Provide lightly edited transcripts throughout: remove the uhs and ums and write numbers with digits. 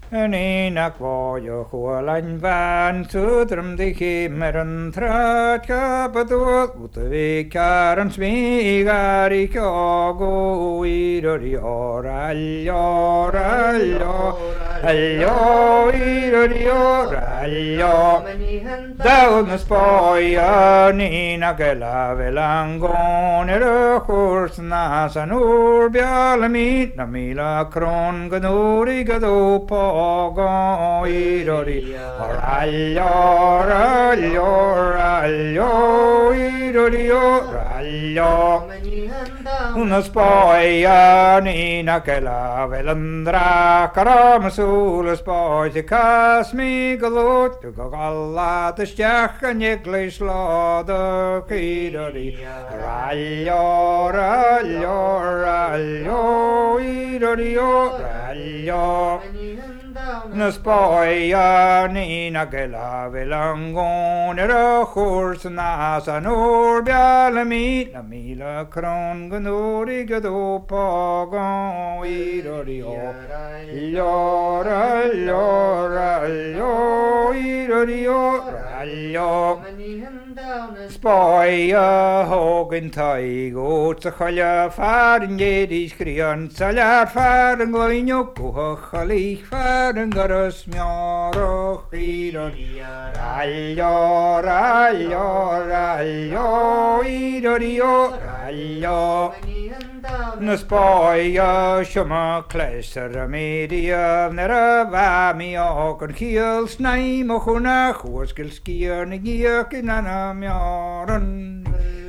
Nina kvojo huolain vän sutrum diki meron tratka patua utavikaran smigari kjogo irorior allor irorior Daun spoja Nina gela velangon kurs nasan urbjalamit namila kron ganori gado pogo irori irori Una spoja Nina gela velandra karamasul spoja kasmi galot galla de stjach en jeglis lade irori Na spoja Nina gela velangon churs nasan urbjalamit na mila kron ganori gado pagon irori Spoja hogen taigo tsachalia farin jedis krian salar farin gloinjo kuhachalich farin garas mjaro iror Na spoja shoma kleser media nera vami okon kiel snaim ochuna chorskil skier negiak in anam jaran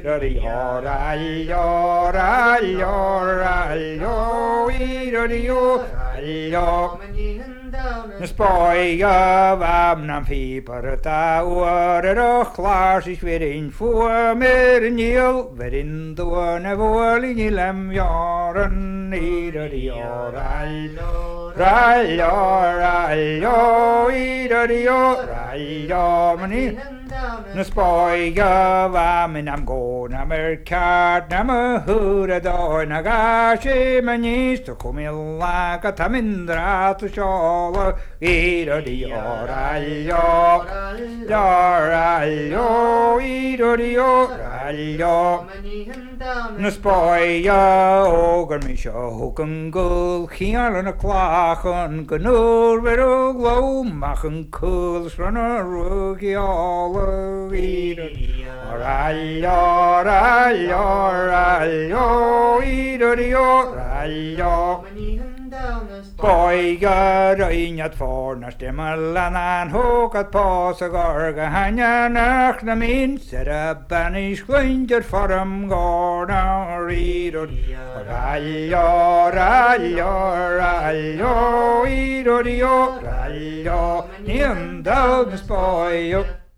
Na spoja vam nam fiparta uar klaar sich weer in voor mer niel weer in de ne vol in lem jaren Na spoja vam nam go na merkat na me hura do na gashi manis to komilla katamindra to shola Na spoja ogar mi sjo hoken gul chialen a klachen genur ver glo machen kuls van a rugi alle Spoja reinjat forna stemmellanan hokat pasa garga hanja nach na min serabanish glinjer forum gorna ridor Niendal spoja